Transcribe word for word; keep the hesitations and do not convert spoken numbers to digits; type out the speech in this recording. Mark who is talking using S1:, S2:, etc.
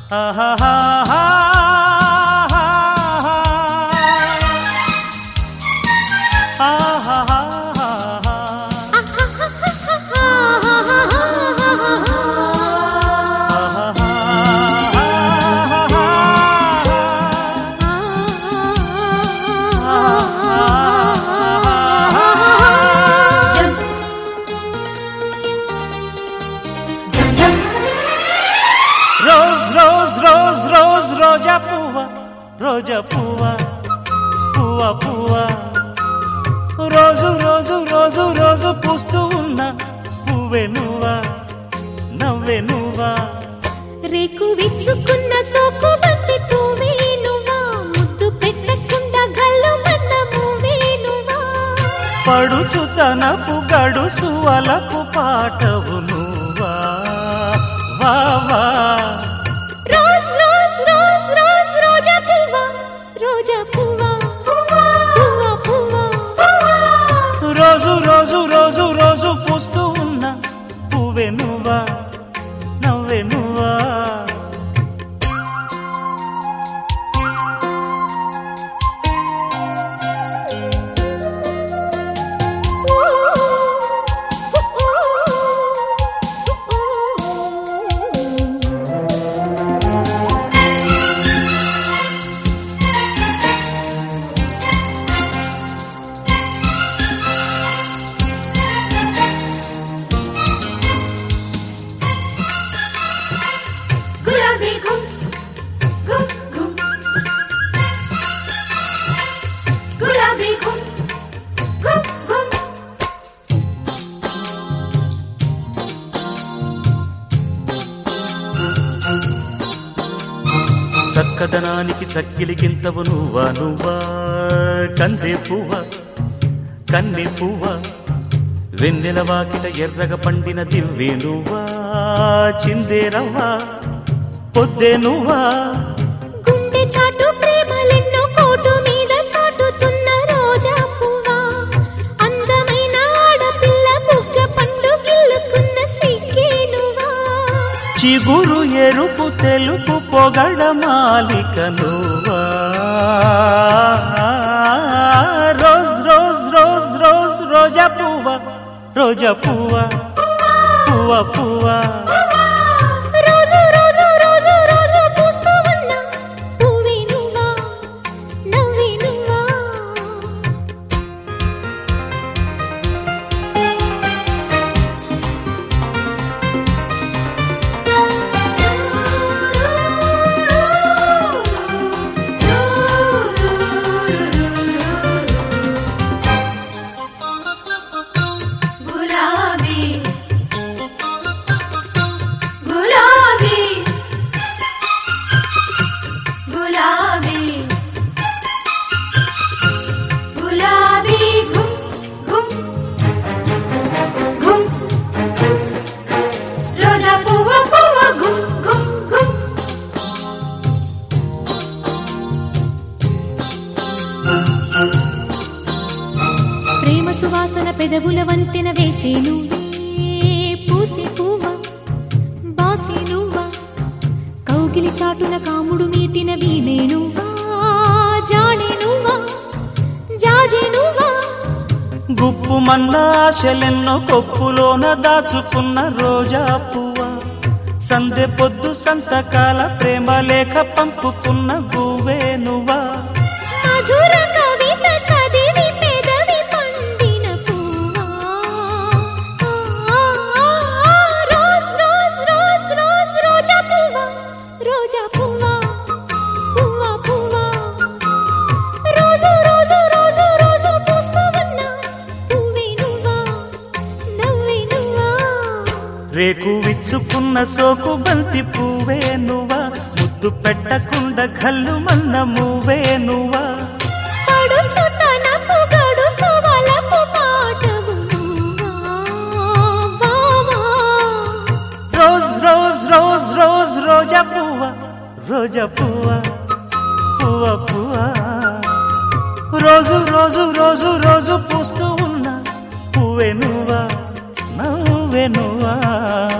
S1: ఆహాహా రోజా పువ్వ రోజా పువ్వ పువ్వ పువ్వ రోజు రోజు రోజు రోజు పూస్తూ ఉన్న పువ్వే నువ్వా నవ్వే నువ్వా
S2: రేకు విచ్చుకున్న సోకు బంతి పువ్వే నువ్వా ముద్దు పెట్టకుండా గల్లు మన్న పువ్వే నువ్వా
S1: పడుచుతనపు గడుసు అలకు పాటవు నువ్వా వా వా రోజు రోజు రోజు రోజు పూస్తూ ఉన్న పువ్వే నువ్వా నవ్వే నువ్వా చక్కదనానికి చక్కిలికింతవు నువ్వా నువ్వా కందే పువ్వ కన్నె పువ్వ వెన్నెల వాకిట ఎర్రగ పండిన దివ్వే నువ్వా చిందే రవ్వా పొద్దే నువ్వా
S2: గుండె చాటు ప్రేమలెన్నో కోటు మీద చాటుతున్న రోజా పువ్వా అందమైన ఆడపిల్ల బుగ్గ పండు గిల్లుకున్న సిగ్గే నువ్వా
S1: చిగురు ఎరుపు తెలుపు పొగడ మాలిక నువ్వా రోజ్ రోజ్ రోజ్ రోజ్ రోజా పువ్వ రోజా పువ్వ పువ్వ పువ్వ
S2: రోజు రోజు రోజు రోజు పూస్తూ ఉన్న పువ్వే నువ్వా నవ్వే నువ్వా ప్రేమ సువాసన పెదవుల వంతెన వేసే నువ్వే పూసే పువ్వా బాసే నువ్వా కౌగిలి చాటున కాముడు మీటిన వీణే నువ్వా జాడే నువ్వా జాజే నువ్వా
S1: గుప్పు మన్న ఆశలెన్నో కొప్పులోన దాచుకున్న రోజా పువ్వ సందె పొద్దు సంతకాల ప్రేమ లేఖ పంపుకున్న గువ్వే నువ్వా
S2: మధుర కవిత చదివి పెదవి పండిన పువ్వా రోజ్ రోజ్ రోజ్ రోజ్ రోజా పువ్వా రోజా పువ్వా పువ్వ పువ్వా రోజు రోజు రోజు రోజు పూస్తూ ఉన్న పువ్వే నువ్వా నవ్వే నువ్వా
S1: రేకు విచ్చుకున్న సోకు బంతి పువ్వే నువ్వా ముద్దు పెట్టకుండా గల్లు మన్న మువ్వే నువ్వా
S2: పడుచుతనపు గడుసు వలపు పాటవు నువ్వా
S1: రోజ్ రోజ్ రోజ్ రోజ్ రోజా పువ్వ రోజా పువ్వ పువ్వ పువ్వ రోజు రోజు రోజు రోజు పూస్తూ ఉన్న పువ్వే నువ్వా నవ్వే నువ్వా